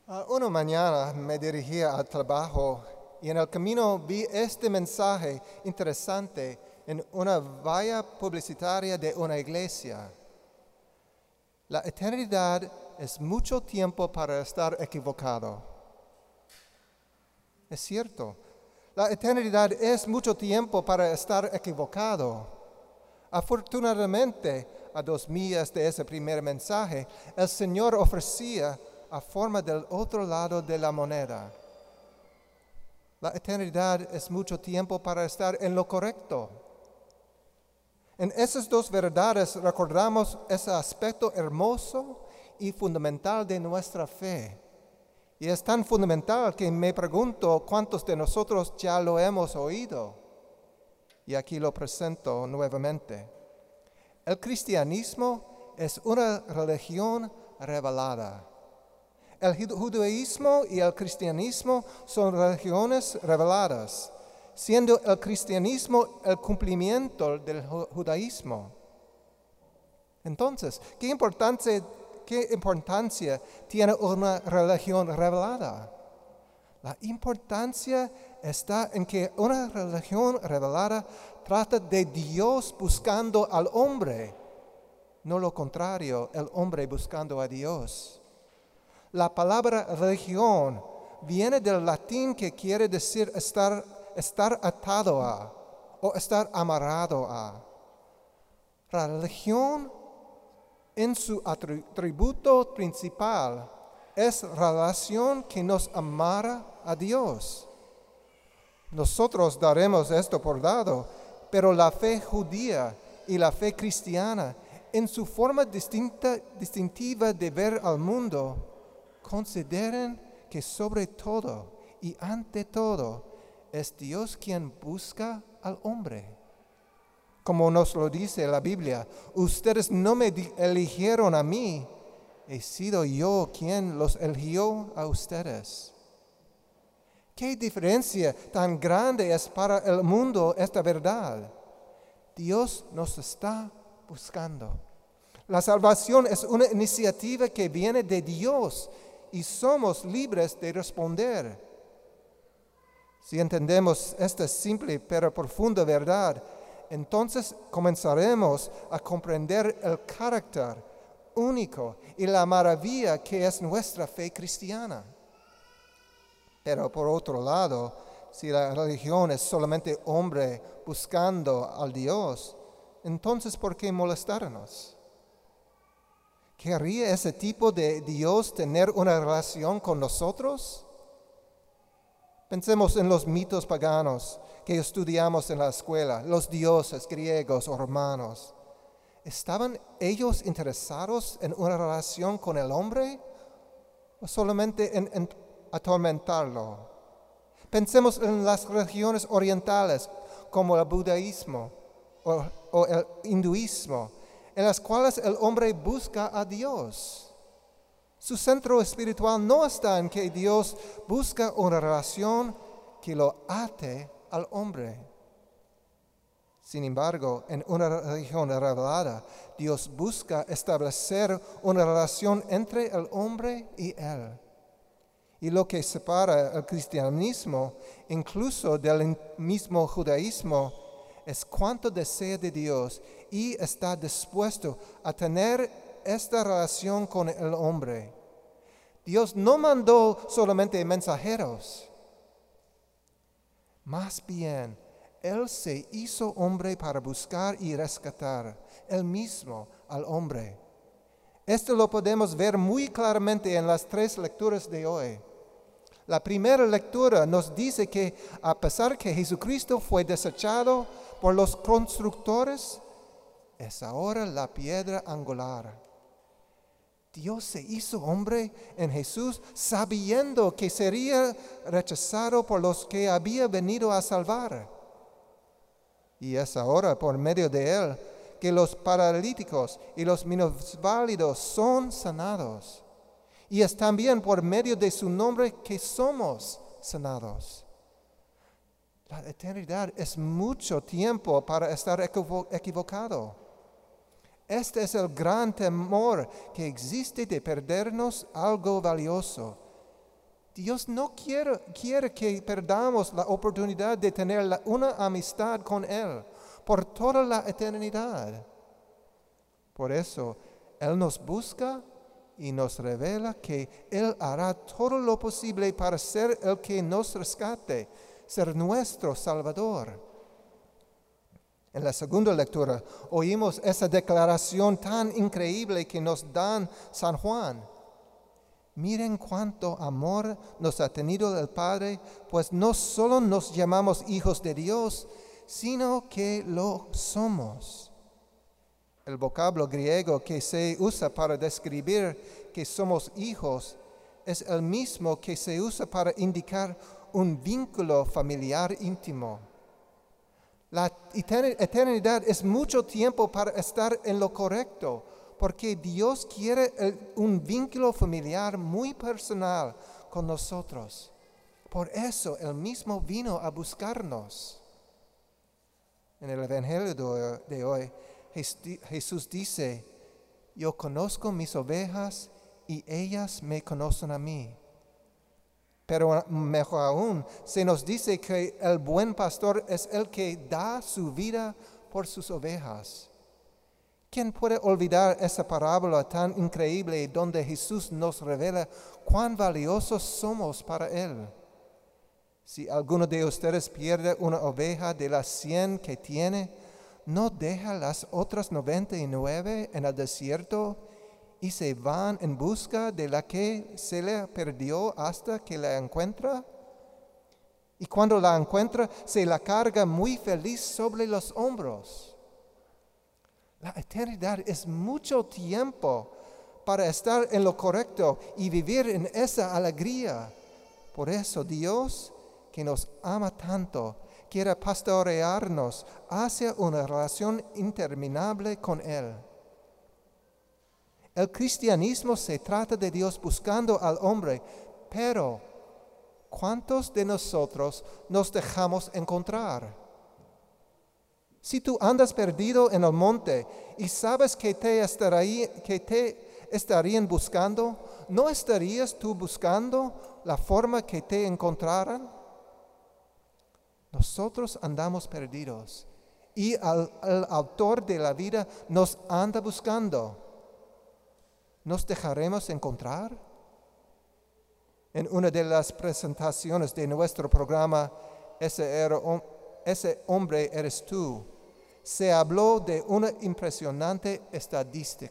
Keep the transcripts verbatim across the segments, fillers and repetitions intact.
Uh, una mañana me dirigía al trabajo y en el camino vi este mensaje interesante en una valla publicitaria de una iglesia. La eternidad es mucho tiempo para estar equivocado. Es cierto, la eternidad es mucho tiempo para estar equivocado. Afortunadamente, a dos millas de ese primer mensaje, el Señor ofrecía a forma del otro lado de la moneda. La eternidad es mucho tiempo para estar en lo correcto. En esas dos verdades recordamos ese aspecto hermoso y fundamental de nuestra fe. Y es tan fundamental que me pregunto cuántos de nosotros ya lo hemos oído. Y aquí lo presento nuevamente. El cristianismo es una religión revelada. El judaísmo y el cristianismo son religiones reveladas, siendo el cristianismo el cumplimiento del judaísmo. Entonces, ¿qué importancia, qué importancia tiene una religión revelada? La importancia está en que una religión revelada trata de Dios buscando al hombre, no lo contrario, el hombre buscando a Dios. La palabra religión viene del latín que quiere decir estar, estar atado a o estar amarrado a. La religión en su atributo principal es relación que nos amarra a Dios. Nosotros daremos esto por dado, pero la fe judía y la fe cristiana, en su forma distinta, distintiva de ver al mundo, consideran que sobre todo y ante todo es Dios quien busca al hombre. Como nos lo dice la Biblia, ustedes no me eligieron a mí, he sido yo quien los eligió a ustedes. ¿Qué diferencia tan grande es para el mundo esta verdad? Dios nos está buscando. La salvación es una iniciativa que viene de Dios y somos libres de responder. Si entendemos esta simple pero profunda verdad, entonces comenzaremos a comprender el carácter único y la maravilla que es nuestra fe cristiana. Pero por otro lado, si la religión es solamente hombre buscando al Dios, entonces ¿por qué molestarnos? ¿Querría ese tipo de Dios tener una relación con nosotros? Pensemos en los mitos paganos que estudiamos en la escuela, los dioses griegos o romanos. ¿Estaban ellos interesados en una relación con el hombre o solamente en, en atormentarlo? Pensemos en las religiones orientales como el budaísmo o, o el hinduismo, en las cuales el hombre busca a Dios. Su centro espiritual no está en que Dios busca una relación que lo ate al hombre. Sin embargo, en una religión revelada, Dios busca establecer una relación entre el hombre y Él. Y lo que separa el cristianismo, incluso del mismo judaísmo, es cuánto desea de Dios y está dispuesto a tener esta relación con el hombre. Dios no mandó solamente mensajeros. Más bien, Él se hizo hombre para buscar y rescatar Él mismo al hombre. Esto lo podemos ver muy claramente en las tres lecturas de hoy. La primera lectura nos dice que a pesar que Jesucristo fue desechado por los constructores, es ahora la piedra angular. Dios se hizo hombre en Jesús sabiendo que sería rechazado por los que había venido a salvar. Y es ahora por medio de Él que los paralíticos y los minusválidos son sanados. Y es también por medio de su nombre que somos sanados. La eternidad es mucho tiempo para estar equivocado. Este es el gran temor que existe de perdernos algo valioso, Dios no quiere, quiere que perdamos la oportunidad de tener la, una amistad con Él por toda la eternidad. Por eso, Él nos busca y nos revela que Él hará todo lo posible para ser el que nos rescate, ser nuestro Salvador. En la segunda lectura oímos esa declaración tan increíble que nos da San Juan. Miren cuánto amor nos ha tenido el Padre, pues no solo nos llamamos hijos de Dios, sino que lo somos. El vocablo griego que se usa para describir que somos hijos es el mismo que se usa para indicar un vínculo familiar íntimo. La eternidad es mucho tiempo para estar en lo correcto, porque Dios quiere el, un vínculo familiar muy personal con nosotros. Por eso Él mismo vino a buscarnos. En el Evangelio de hoy, Jesús dice, yo conozco mis ovejas y ellas me conocen a mí. Pero mejor aún, se nos dice que el buen pastor es el que da su vida por sus ovejas. ¿Quién puede olvidar esa parábola tan increíble donde Jesús nos revela cuán valiosos somos para Él? Si alguno de ustedes pierde una oveja de las cien que tiene, ¿no deja las otras noventa y nueve en el desierto y se van en busca de la que se le perdió hasta que la encuentra? Y cuando la encuentra, se la carga muy feliz sobre los hombros. La eternidad es mucho tiempo para estar en lo correcto y vivir en esa alegría. Por eso Dios, que nos ama tanto, quiere pastorearnos hacia una relación interminable con Él. El cristianismo se trata de Dios buscando al hombre, pero ¿cuántos de nosotros nos dejamos encontrar? Si tú andas perdido en el monte y sabes que te, estaría, que te estarían buscando, ¿no estarías tú buscando la forma que te encontraran? Nosotros andamos perdidos y al, el autor de la vida nos anda buscando. ¿Nos dejaremos encontrar? En una de las presentaciones de nuestro programa, Ese, era, ese hombre eres tú, se habló de una impresionante estadística.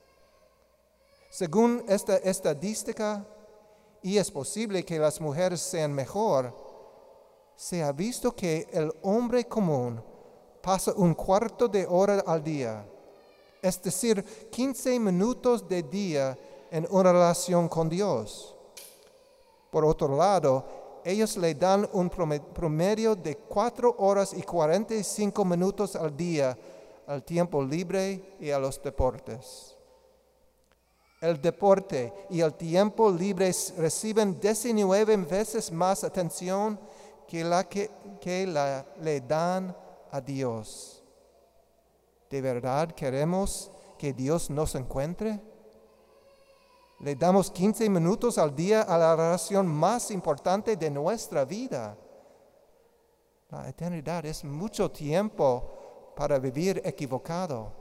Según esta estadística, y es posible que las mujeres sean mejor, se ha visto que el hombre común pasa un cuarto de hora al día, es decir, quince minutos de día en una relación con Dios. Por otro lado, ellos le dan un promedio de cuatro horas y cuarenta y cinco minutos al día al tiempo libre y a los deportes. El deporte y el tiempo libre reciben diecinueve veces más atención que la que, que la, le dan a Dios. ¿De verdad queremos que Dios nos encuentre? Le damos quince minutos al día a la relación más importante de nuestra vida. La eternidad es mucho tiempo para vivir equivocado.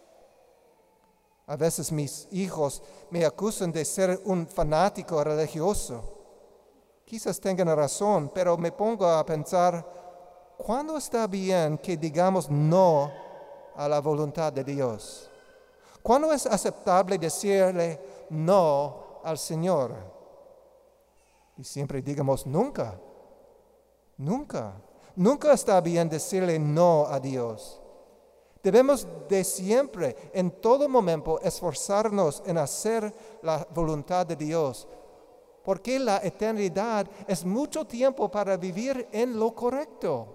A veces mis hijos me acusan de ser un fanático religioso. Quizás tengan razón, pero me pongo a pensar, ¿cuándo está bien que digamos no a la voluntad de Dios? ¿Cuándo es aceptable decirle no al Señor? Y siempre digamos nunca, nunca, nunca está bien decirle no a Dios. Debemos de siempre, en todo momento, esforzarnos en hacer la voluntad de Dios, porque la eternidad es mucho tiempo para vivir en lo correcto.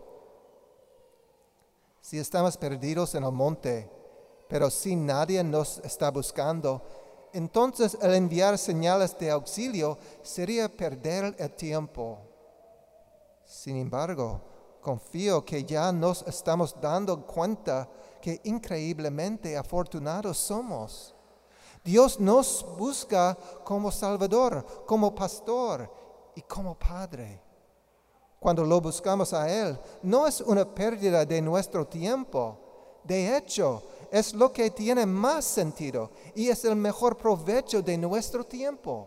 Si estamos perdidos en el monte, pero si nadie nos está buscando, entonces el enviar señales de auxilio sería perder el tiempo. Sin embargo, confío que ya nos estamos dando cuenta que increíblemente afortunados somos. Dios nos busca como Salvador, como pastor, y como Padre. Cuando lo buscamos a Él, no es una pérdida de nuestro tiempo. De hecho, es lo que tiene más sentido y es el mejor provecho de nuestro tiempo.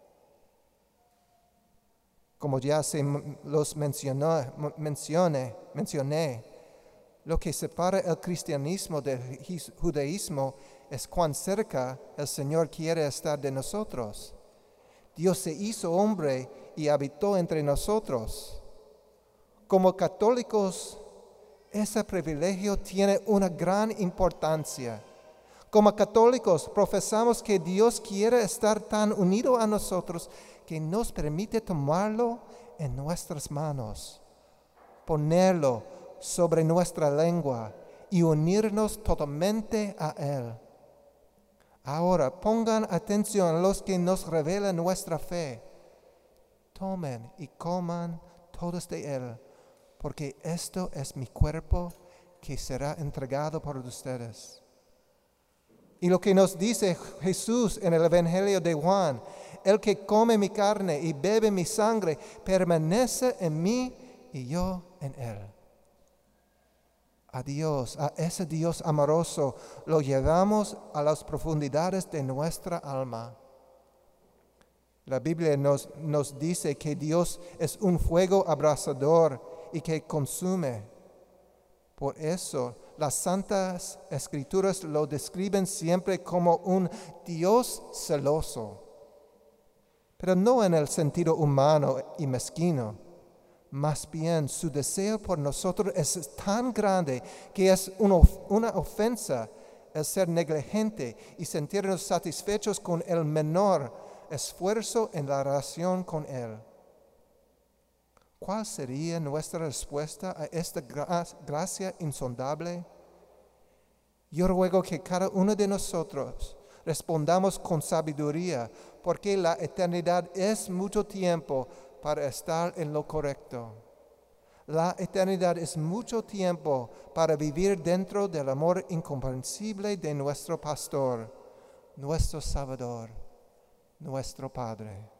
Como ya se los mencionó, mencioné, mencioné, lo que separa el cristianismo del judaísmo es cuán cerca el Señor quiere estar de nosotros. Dios se hizo hombre y habitó entre nosotros. Como católicos, ese privilegio tiene una gran importancia. Como católicos, profesamos que Dios quiere estar tan unido a nosotros que nos permite tomarlo en nuestras manos, ponerlo sobre nuestra lengua y unirnos totalmente a Él. Ahora, pongan atención a los que nos revelan nuestra fe. Tomen y coman todos de Él, porque esto es mi cuerpo que será entregado por ustedes. Y lo que nos dice Jesús en el Evangelio de Juan, el que come mi carne y bebe mi sangre, permanece en mí y yo en él. A Dios, a ese Dios amoroso, lo llevamos a las profundidades de nuestra alma. La Biblia nos, nos dice que Dios es un fuego abrasador y que consume. Por eso, las Santas Escrituras lo describen siempre como un Dios celoso, pero no en el sentido humano y mezquino. Más bien, su deseo por nosotros es tan grande que es una ofensa el ser negligente y sentirnos satisfechos con el menor esfuerzo en la relación con Él. ¿Cuál sería nuestra respuesta a esta gracia insondable? Yo ruego que cada uno de nosotros respondamos con sabiduría, porque la eternidad es mucho tiempo para estar en lo correcto. La eternidad es mucho tiempo para vivir dentro del amor incomprensible de nuestro Pastor, nuestro Salvador, nuestro Padre.